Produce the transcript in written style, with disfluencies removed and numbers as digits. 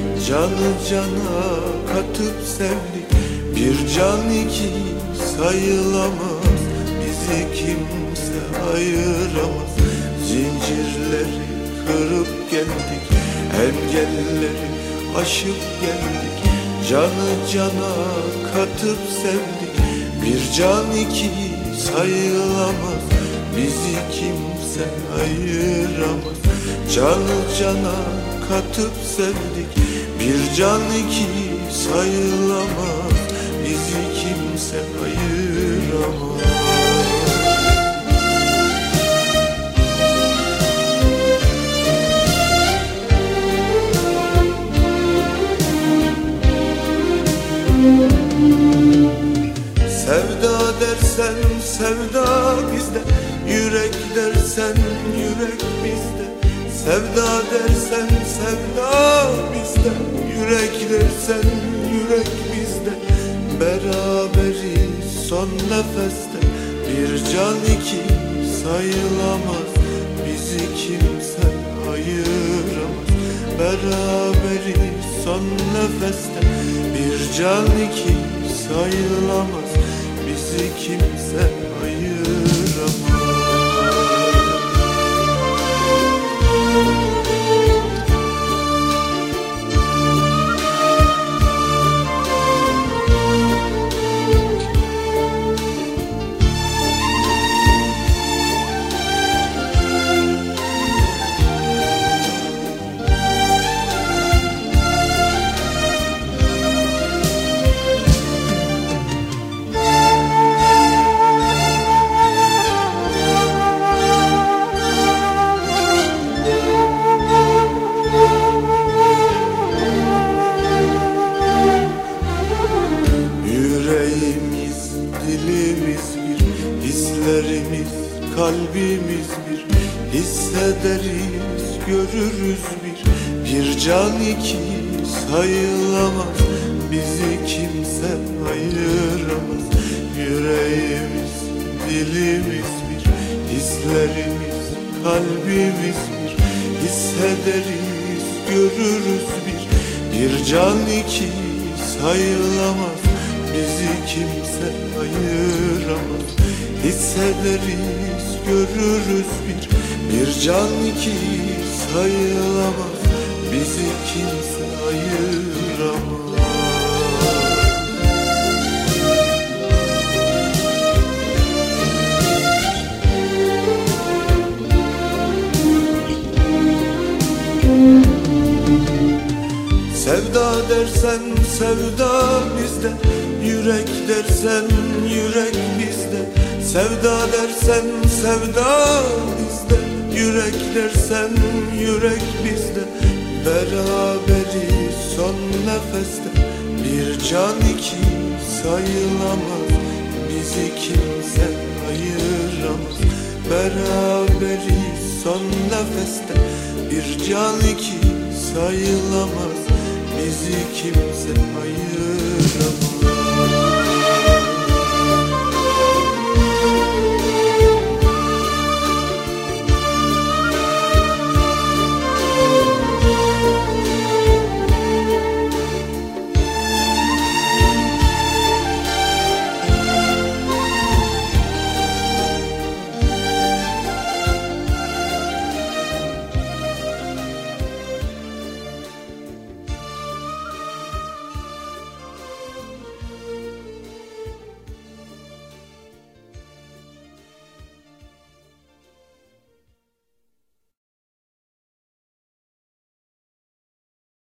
Canı cana katıp sevdik, bir can iki sayılamaz. Bizi kimse ayıramaz. Zincirleri kırıp geldik, engelleri aşıp geldik. Canı cana katıp sevdik, bir can iki sayılamaz. Bizi kimse ayıramaz. Canı cana katıp sevdik, bir can iki sayılamaz. Bizi kimse ayıramaz. Sevda dersen sevda bizde, yürek dersen yürek bizde. Sevda dersen sevda bizde, yürek dersen yürek bizde. Beraberiz son nefeste, bir can iki sayılamaz. Bizi kimse ayıramaz. Beraberiz son nefeste, bir can iki sayılamaz. Bizi kimse ayıramaz. Dilimiz bir, hislerimiz, kalbimiz bir. Hissederiz, görürüz bir can iki sayılamaz. Bizi kimse ayıramaz. Yüreğimiz, dilimiz bir, hislerimiz, kalbimiz bir. Hissederiz, görürüz bir can iki sayılamaz. Bizi kimse ayıramaz. Hissederiz, görürüz bir can iki sayılamaz. Bizi kimse ayıramaz. Sevda dersen sevda bizde, yürek dersen yürek bizde. Sevda dersen sevda bizde, yürek dersen yürek bizde. Beraberiz son nefeste, bir can iki sayılamaz. Bizi kimse ayıramaz. Beraberiz son nefeste, bir can iki sayılamaz. Bizi kimse ayıramaz.